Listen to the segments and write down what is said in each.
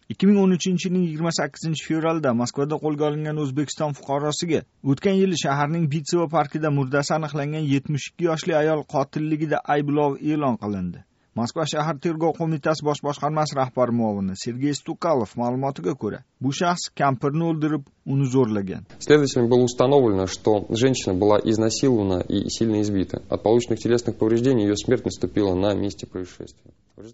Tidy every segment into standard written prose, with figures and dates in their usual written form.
2013-yilning 28-fevralda Moskvada qo'lga olingan O'zbekiston fuqarosiga o'tgan yili shaharning Bitsevo parkida murdasi aniqlangan 72 yoshli ayol qotilligida ayblov e'lon qilindi. Moskva shahar tergov qo'mitasi bosh boshqarmasi rahbari muavini Sergey Stukalov ma'lumotiga ko'ra, bu shaxs kampirni o'ldirib, uni zo'rlagan. Следователями было установлено, что женщина была изнасилована и сильно избита. От полученных телесных повреждений ее смерть наступила на месте происшествия.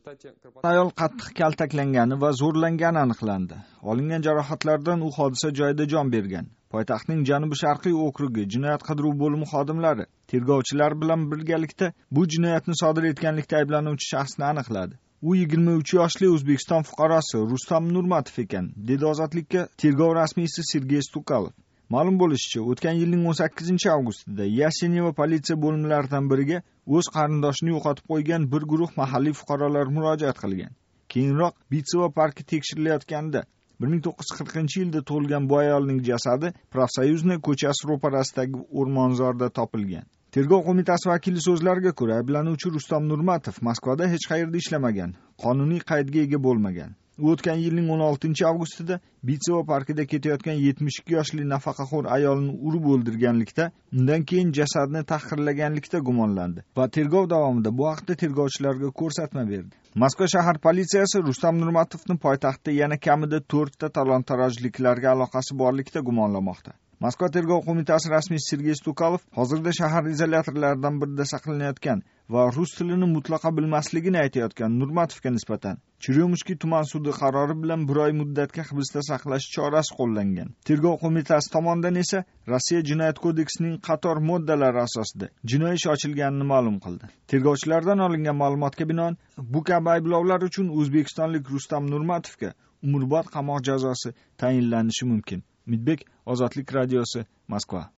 Ayol qattiq kaltaklangani va zo'rlangani aniqlandi. Olingan jarohatlardan u hodisa joyida jon bergan. Poytaxtning janubi-sharqiy okrugi jinoyat qidiruv bo'limi xodimlari tergovchilar bilan birgalikda bu jinoyatni sodir etganlikda ayblanuvchi shaxsni aniqladi. U 23 yoshli O'zbekiston fuqarosi Rustam Nurmatov ekan, dedi Ozodlikka tergov rasmiysi Sergey Stukalov. Ma'lum bo'lishicha, o'tgan yilning 18-avgustida Yasenevo politsiya bo'limlaridan biriga o'z qarindoshini yo'qotib qo'ygan bir guruh mahalliy fuqarolar murojaat qilgan. Keyinroq Bitsevo parki tekshirilayotganda 1940-yilda tug'ilgan bu ayolning jasadi Profsoyuzniy ko'chasi ro'parasidagi o'rmonzorda topilgan. Tergov qo'mitasi vakili so'zlariga ko'ra, ayblanuvchi Rustam Nurmatov Moskvada hech qayerda ishlamagan, qonuniy qaydga ega bo'lmagan. U o'tgan yilning 16-avgustida Bitsevo parkida ketayotgan 72 yoshli nafaqaxo'r ayolni urib o'ldirganlikda, undan keyin jasadni tahqirlaganlikda gumonlandi va tergov davomida bu haqda tergovchilarga ko'rsatma berdi. Moskva shahar politsiyasi Rustam Nurmatovni poytaxtda yana kamida 4 ta talon-tarojliklarga aloqasi borlikda gumonlamoqda. Moskva tergov qo'mitasi rasmiysi Sergey Stukalov hozirda shahar izolyatorlaridan birida saqlanayotgan va rus tilini mutlaqo bilmasligini aytayotgan Nurmatovga nisbatan Chiryomushki tuman sudi qarori bilan 1 oy muddatga hibsda saqlash chorasi qo'llangan. Tergov qo'mitasi tomonidan esa Rossiya jinoyat kodeksining qator moddalari asosida jinoiy ish ochilganini ma'lum qildi. Tergovchilardan olingan ma'lumotga binoan, bu kabi ayblovlar uchun o'zbekistonlik Rustam Nurmatovga umrbod qamoq jazosi tayinlanishi mumkin. Midbek, Ozodlik radiosi, Moskva.